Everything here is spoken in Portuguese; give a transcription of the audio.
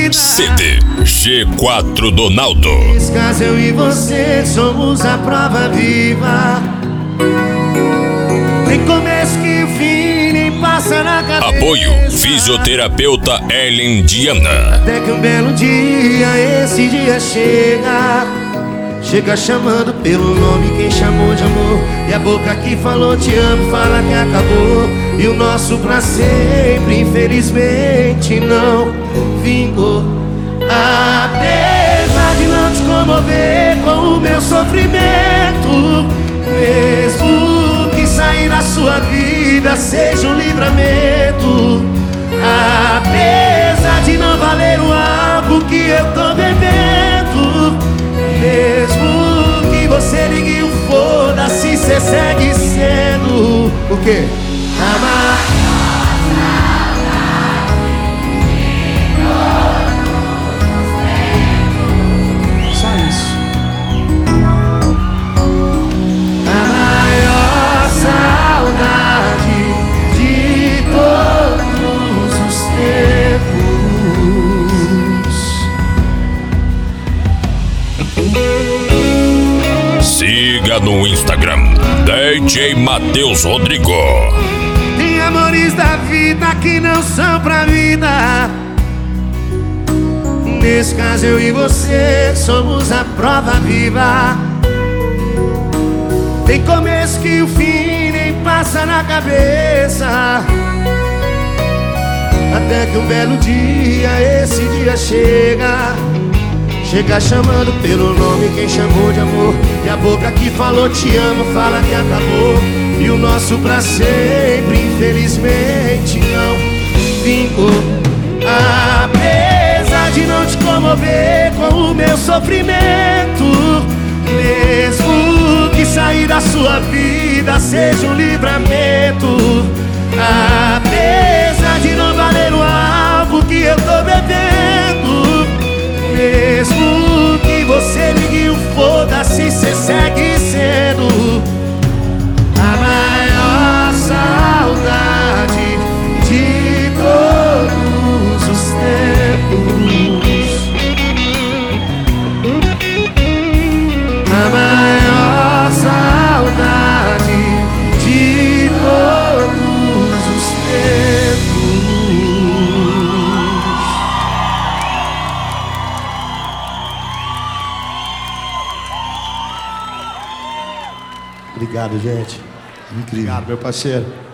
vida. CD G4 Donaldo. Nesse caso eu e você somos a prova viva. Nem começo que o fim nem passa na cabeça. Apoio fisioterapeuta Ellen Diana. Até que um belo dia, esse dia chega. Chega chamando pelo nome quem chamou de amor. E a boca que falou te amo fala que acabou. E o nosso pra sempre infelizmente não vingou. Apesar de não te comover com o meu sofrimento, mesmo que sair da sua vida seja um livramento. Apesar de não valer o álcool que eu tô bebendo, mesmo que você ligue o foda-se, cê segue sendo o quê? Amar. Só isso. A maior saudade de todos os tempos. Siga no Instagram DJ Matheus Rodrigo. Tem amores da vida que não são pra vida. Nesse caso eu e você somos a prova viva. Tem começo que o fim nem passa na cabeça. Até que um belo dia, esse dia chega. Chega chamando pelo nome quem chamou de amor. E a boca que falou te amo fala que acabou. E o nosso pra sempre infelizmente não vingou. Apesar de não te comover com o meu sofrimento, mesmo que sair da sua vida seja um livramento. Apesar de não valer o álcool que eu tô bebendo, mesmo que você ligue o foda-se, cê segue sendo a maior saudade de todos os tempos. A maior saudade de todos os tempos. Obrigado, gente. Incrível. Obrigado, meu parceiro.